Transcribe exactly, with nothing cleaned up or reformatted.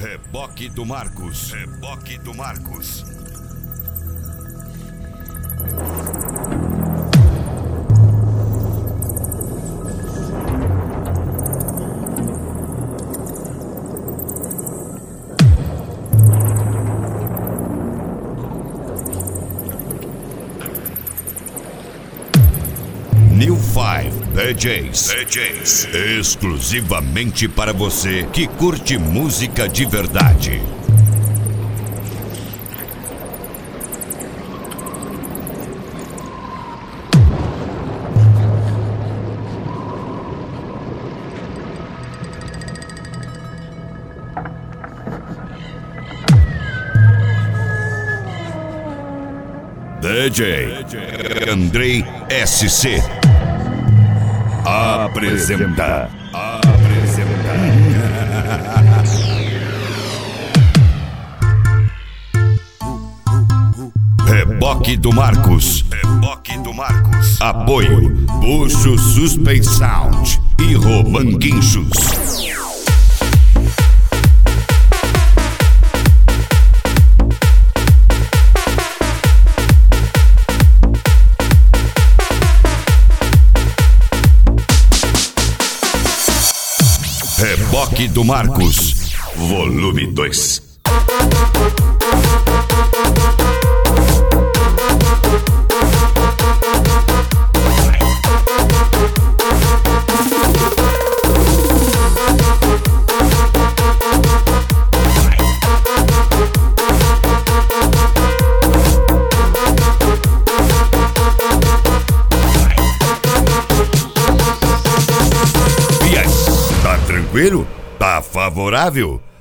Reboque do Marcos. Reboque do Marcos. New Five D Js. D Js. Exclusivamente para você que curte música de verdade. D J Andrei S C apresenta. Apresenta. Reboque do Marcos. Reboque do Marcos. Apoio Bucho Suspense Sound e Roman Guinchos. Reboque do Marcos, volume dois. E aí, tá tranquilo? Tá favorável?